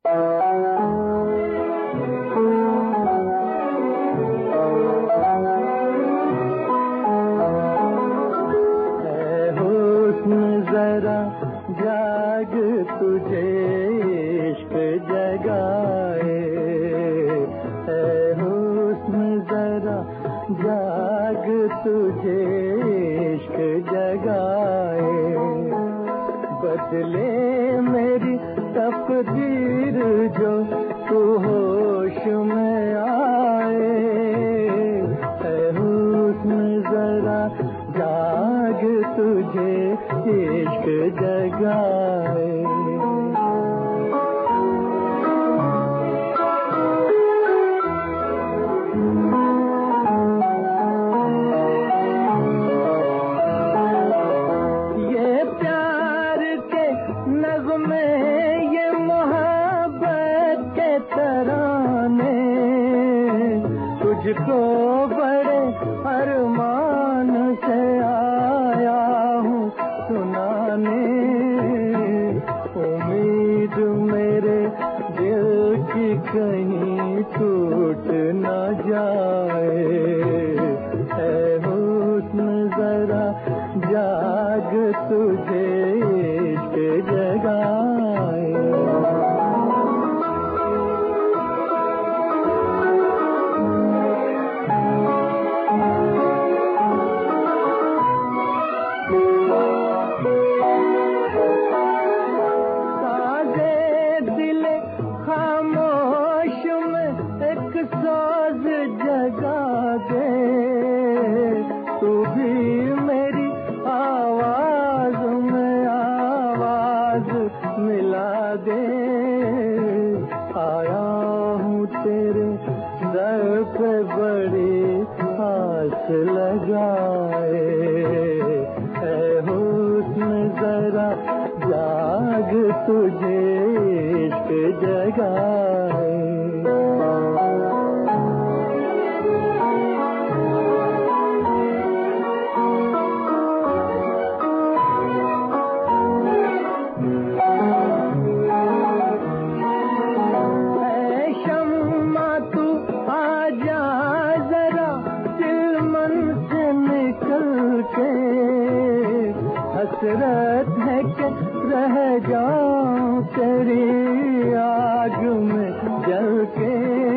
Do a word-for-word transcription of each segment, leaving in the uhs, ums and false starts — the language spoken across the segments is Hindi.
जरा जाग तुझे इश्क जगाए, है हुस्न जरा जाग तुझे इश्क जगाए। बदले मेरी तकदीर जो तू होश में आए, है हुस्न जरा जाग तुझे इश्क जगाए। ये प्यार के नगमे, ये मोहब्बत के तराने तुझको बड़े अरमान से आया हूँ सुनाने। उम्मीद मेरे दिल की कहीं टूट न जाए, है हुस्न जरा जाग तुझे इश्क जगाए। साज जगा दे तू भी मेरी आवाज में आवाज मिला दे। आया हूँ तेरे दर पे बड़ी आस लगाए, है हुस्न जरा जाग तुझे इश्क जगाए। हसरत है कि रह जाऊं तेरी आग में जल के।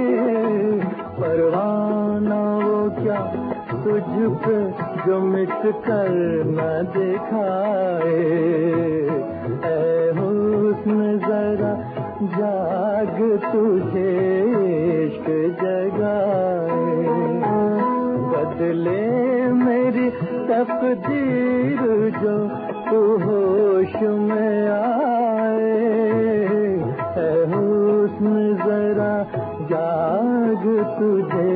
परवाना वो क्या तुझ पे जो मिट कर न दिखाए, है हुस्न जरा जाग तुझे इश्क जगाए। बदले मेरी तकदीर जो तू होश में आए, है हुस्न जरा जाग तुझे